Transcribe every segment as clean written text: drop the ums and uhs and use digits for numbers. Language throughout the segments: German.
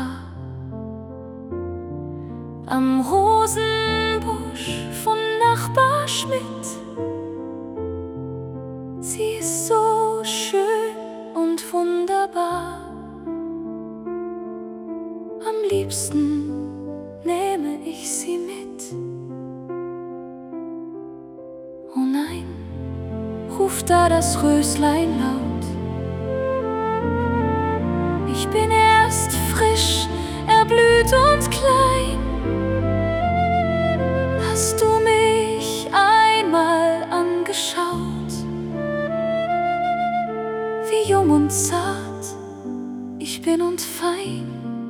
Haar. Am Rosenbusch von Nachbar Schmidt. Sie ist so schön und wunderbar. Am liebsten nehme ich sie mit. Oh nein, ruft da das Röslein laut. Ich bin erst frisch, erblüht und klein. Hast du mich einmal angeschaut? Wie jung und zart ich bin und fein.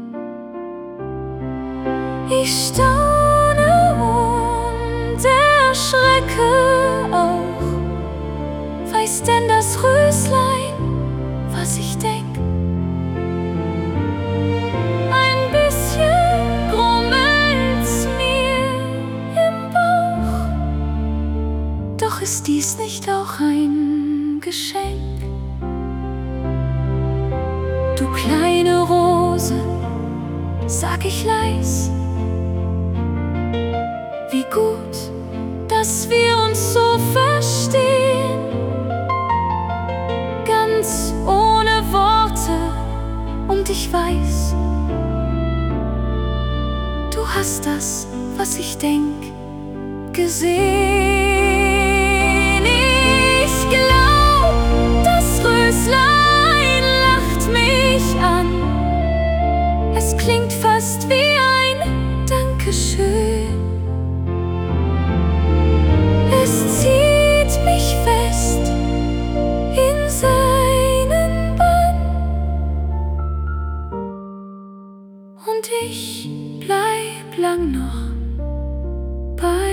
Ich staune und erschrecke auch. Weiß denn das Röslein, was ich denk? Ein bisschen grummelt's mir im Bauch. Doch ist dies nicht auch ein Geschenk? Du kleine Rose, sag ich leis, wie gut, dass wir uns so verstehen. Ganz ohne Worte, und ich weiß, du hast das, was ich denk, gesehen. Ich glaub, das Röslein lacht mich an. Es klingt fast wie ein Dankeschön. Es zieht mich fest in seinen Bann. Und ich bleib lang noch bei